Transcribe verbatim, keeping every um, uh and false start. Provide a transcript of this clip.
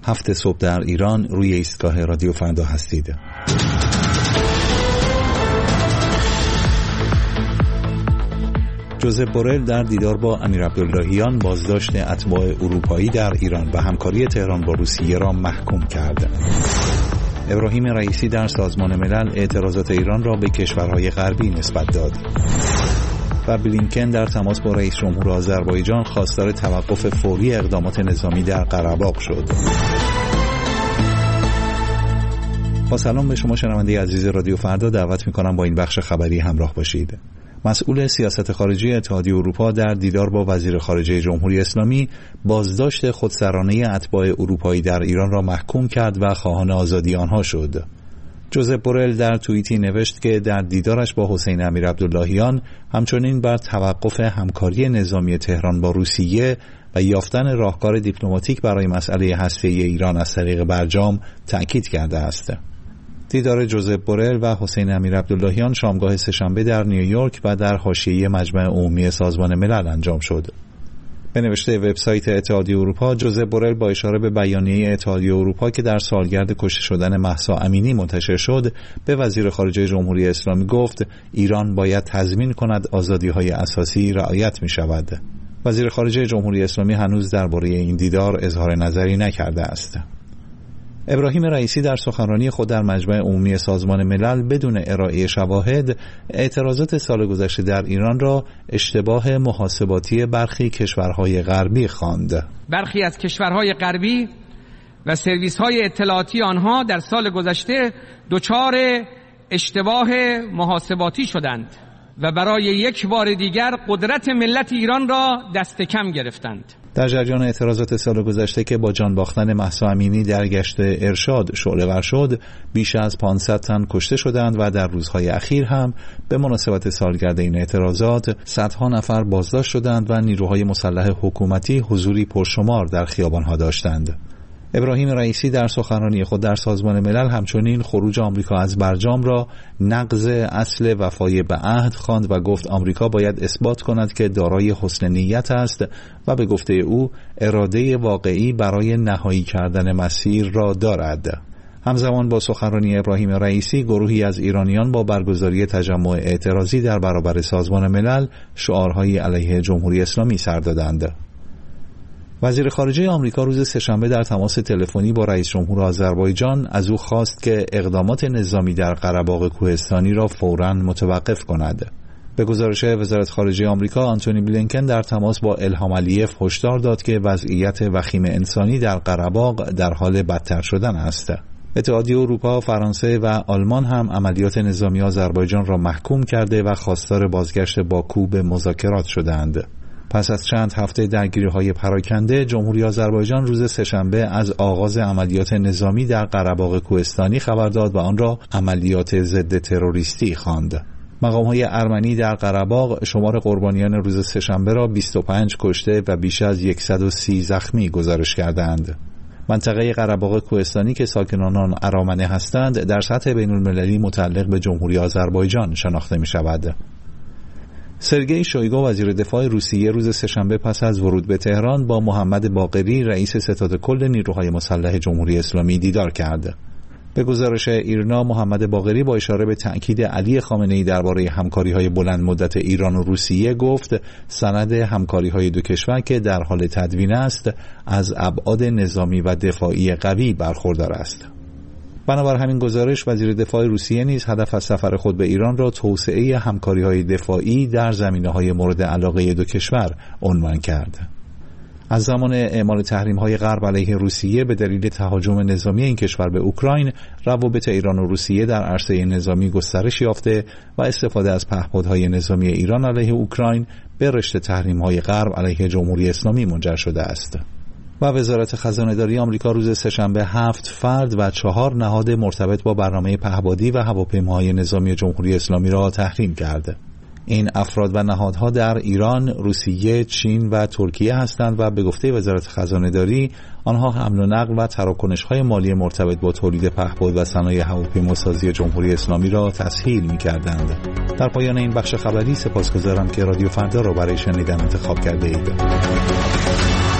هفت صبح در ایران روی ایستگاه رادیو فردا هستید. جوزپ بورل در دیدار با امیر عبداللهیان بازداشت اتباع اروپایی در ایران و همکاری تهران با روسیه را محکوم کرد. ابراهیم رئیسی در سازمان ملل اعتراضات ایران را به کشورهای غربی نسبت داد. و بلینکن در تماس با رئیس جمهور آذربایجان خواستار توقف فوری اقدامات نظامی در قره‌باغ شد. با سلام به شما شنونده عزیز رادیو فردا، دعوت می‌کنم با این بخش خبری همراه باشید. مسئول سیاست خارجی اتحادیه اروپا در دیدار با وزیر خارجه جمهوری اسلامی بازداشت خودسرانه اتباع اروپایی در ایران را محکوم کرد و خواهان آزادی آنها شد. جوزپ بورل در توییتی نوشت که در دیدارش با حسین امیر عبداللهیان همچنین بر توقف همکاری نظامی تهران با روسیه و یافتن راهکار دیپلماتیک برای مسئله هسته‌ای ایران از طریق برجام تأکید کرده است. دیدار جوزپ بورل و حسین امیر عبداللهیان شامگاه سه‌شنبه در نیویورک و در حاشیه مجمع عمومی سازمان ملل انجام شد. به نوشته وبسایت اتحادیه اروپا، جوزپ بورل با اشاره به بیانیه اتحادیه اروپا که در سالگرد کشته شدن مهسا امینی منتشر شد، به وزیر خارجه جمهوری اسلامی گفت ایران باید تضمین کند آزادی‌های اساسی رعایت می‌شود. وزیر خارجه جمهوری اسلامی هنوز درباره این دیدار اظهار نظری نکرده است. ابراهیم رئیسی در سخنرانی خود در مجمع عمومی سازمان ملل بدون ارائه شواهد اعتراضات سال گذشته در ایران را اشتباه محاسباتی برخی کشورهای غربی خواند. برخی از کشورهای غربی و سرویس‌های اطلاعاتی آنها در سال گذشته دچار اشتباه محاسباتی شدند و برای یک بار دیگر قدرت ملت ایران را دست کم گرفتند. در جریان اعتراضات سال گذشته که با جان باختن مهسا امینی در گشت ارشاد شعله‌ور شد، بیش از پانصد تن کشته شدند و در روزهای اخیر هم به مناسبت سالگرد این اعتراضات صدها نفر بازداشت شدند و نیروهای مسلح حکومتی حضوری پرشمار در خیابان‌ها داشتند. ابراهیم رئیسی در سخنرانی خود در سازمان ملل همچنین خروج آمریکا از برجام را نقض اصل وفای به عهد خواند و گفت آمریکا باید اثبات کند که دارای حسن نیت است و به گفته او اراده واقعی برای نهایی کردن مسیر را دارد. همزمان با سخنرانی ابراهیم رئیسی، گروهی از ایرانیان با برگزاری تجمع اعتراضی در برابر سازمان ملل شعارهای علیه جمهوری اسلامی سر دادند. وزیر خارجه آمریکا روز سه‌شنبه در تماس تلفنی با رئیس جمهور آذربایجان از او خواست که اقدامات نظامی در قره‌باغ کوهستانی را فوراً متوقف کند. به گزارش وزارت خارجه آمریکا، آنتونی بلینکن در تماس با الهام علیف هشدار داد که وضعیت وخیم انسانی در قره‌باغ در حال بدتر شدن است. اتحادیه اروپا، فرانسه و آلمان هم عملیات نظامی آذربایجان را محکوم کرده و خواستار بازگشت باکو به مذاکرات شدند. پس از چند هفته درگیری‌های پراکنده، جمهوری آذربایجان روز سه‌شنبه از آغاز عملیات نظامی در قره‌باغ کوهستانی خبر داد و آن را عملیات ضد تروریستی خواند. مقام‌های ارمنی در قره‌باغ شمار قربانیان روز سه‌شنبه را بیست و پنج کشته و بیش از صد و سی زخمی گزارش کردند. منطقه قره‌باغ کوهستانی که ساکنان آن ارامنه هستند، در سطح بین‌المللی متعلق به جمهوری آذربایجان شناخته می‌شود. سرگئی شویگو وزیر دفاع روسیه روز سه‌شنبه پس از ورود به تهران با محمد باقری رئیس ستاد کل نیروهای مسلح جمهوری اسلامی دیدار کرد. به گزارش ایرنا، محمد باقری با اشاره به تأکید علی خامنه‌ای درباره همکاری‌های بلند مدت ایران و روسیه گفت سند همکاری‌های دو کشور که در حال تدوین است از ابعاد نظامی و دفاعی قوی برخوردار است. بنابر همین گزارش، وزیر دفاع روسیه نیز هدف از سفر خود به ایران را توسعه همکاری‌های دفاعی در زمینه‌های مورد علاقه دو کشور عنوان کرد. از زمان اعمال تحریم‌های غرب علیه روسیه به دلیل تهاجم نظامی این کشور به اوکراین، روابط ایران و روسیه در عرصه نظامی گسترش یافته و استفاده از پهپادهای نظامی ایران علیه اوکراین به رشته تحریم‌های غرب علیه جمهوری اسلامی منجر شده است. و وزارت خزانه‌داری آمریکا روز سه‌شنبه هفت فرد و چهار نهاد مرتبط با برنامه پهپادی و هواپیماهای نظامی جمهوری اسلامی را تحریم کرد. این افراد و نهادها در ایران، روسیه، چین و ترکیه هستند و به گفته وزارت خزانه‌داری آنها حمل و نقل و تراکنش‌های مالی مرتبط با تولید پهپاد و صنایع هواپیماسازی جمهوری اسلامی را تسهیل می‌کردند. در پایان این بخش خبری سپاسگزارم که رادیو فردا را برای شنیدن انتخاب کرده اید.